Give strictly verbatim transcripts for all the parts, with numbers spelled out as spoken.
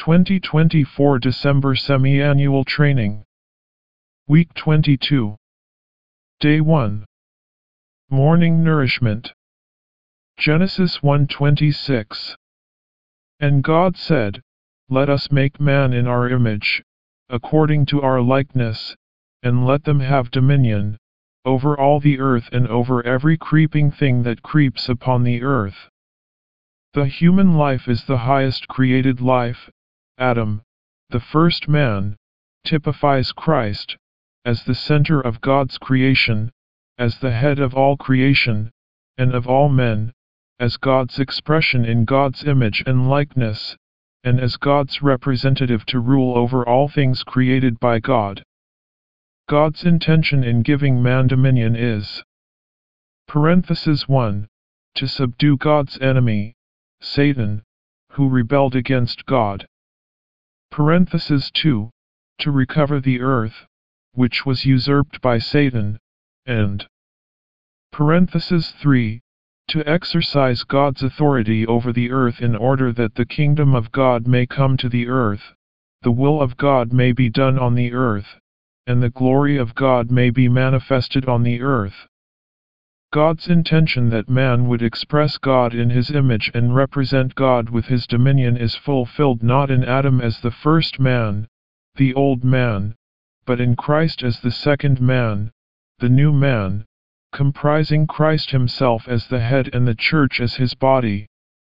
twenty twenty-four December Semi-Annual Training. Week twenty-two. Day one. Morning Nourishment. Genesis one twenty-six. And God said, Let us make man in our image, according to our likeness, and let them have dominion, over all the earth and over every creeping thing that creeps upon the earth. The human life is the highest created life. Adam, the first man, typifies Christ, as the center of God's creation, as the head of all creation, and of all men, as God's expression in God's image and likeness, and as God's representative to rule over all things created by God. God's intention in giving man dominion is parenthesis one. To subdue God's enemy, Satan, who rebelled against God. Parenthesis two. To recover the earth, which was usurped by Satan, and parenthesis three. To exercise God's authority over the earth in order that the kingdom of God may come to the earth, the will of God may be done on the earth, and the glory of God may be manifested on the earth. God's intention that man would express God in his image and represent God with his dominion is fulfilled not in Adam as the first man, the old man, but in Christ as the second man, the new man, comprising Christ himself as the head and the church as his body.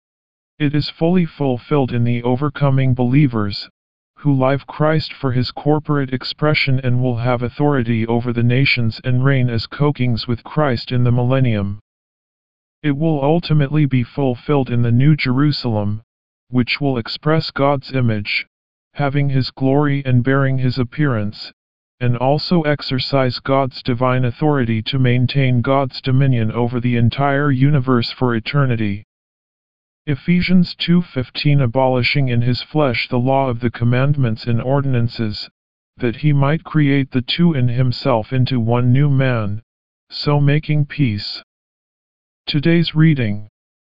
It is fully fulfilled in the overcoming believers, who live Christ for his corporate expression and will have authority over the nations and reign as co-kings with Christ in the millennium. It will ultimately be fulfilled in the New Jerusalem, which will express God's image, having his glory and bearing his appearance, and also exercise God's divine authority to maintain God's dominion over the entire universe for eternity. Ephesians two fifteen Abolishing in his flesh the law of the commandments and ordinances, that he might create the two in himself into one new man, so making peace. Today's reading.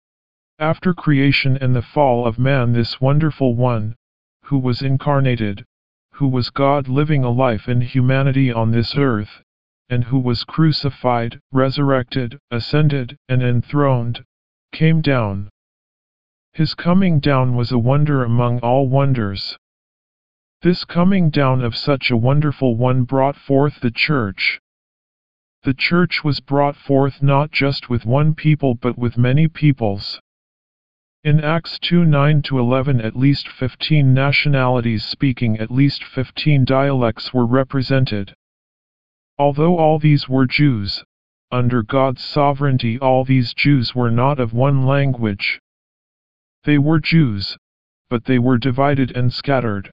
After creation and the fall of man, this wonderful one, who was incarnated, who was God living a life in humanity on this earth, and who was crucified, resurrected, ascended, and enthroned, came down. His coming down was a wonder among all wonders. This coming down of such a wonderful one brought forth the church. The church was brought forth not just with one people but with many peoples. In Acts two nine to eleven at least fifteen nationalities speaking at least fifteen dialects were represented. Although all these were Jews, under God's sovereignty all these Jews were not of one language. They were Jews, but they were divided and scattered.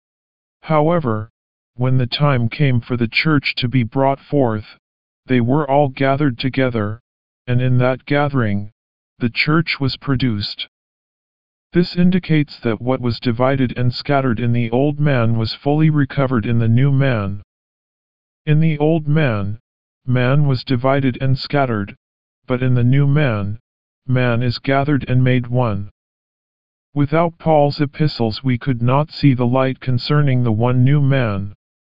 However, when the time came for the church to be brought forth, they were all gathered together, and in that gathering, the church was produced. This indicates that what was divided and scattered in the old man was fully recovered in the new man. In the old man, man was divided and scattered, but in the new man, man is gathered and made one. Without Paul's epistles we could not see the light concerning the one new man.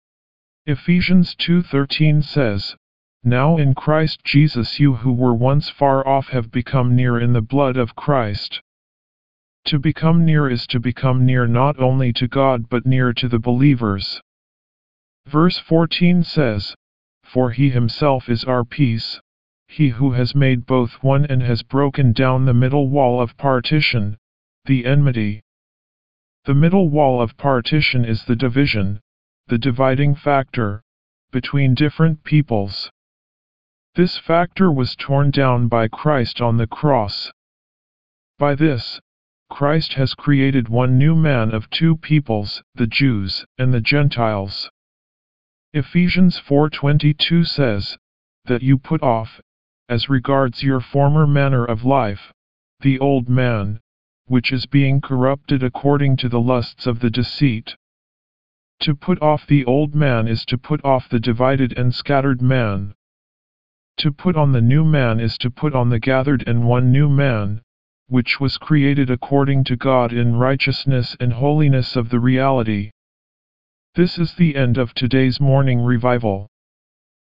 Ephesians two thirteen says, Now in Christ Jesus you who were once far off have become near in the blood of Christ. To become near is to become near not only to God but near to the believers. Verse fourteen says, For he himself is our peace, he who has made both one and has broken down the middle wall of partition, the enmity. The middle wall of partition is the division, the dividing factor, between different peoples. This factor was torn down by Christ on the cross. By this, Christ has created one new man of two peoples, the Jews and the Gentiles. Ephesians four twenty-two says, that you put off, as regards your former manner of life, the old man, which is being corrupted according to the lusts of the deceit. To put off the old man is to put off the divided and scattered man. To put on the new man is to put on the gathered and one new man, which was created according to God in righteousness and holiness of the reality. This is the end of today's morning revival.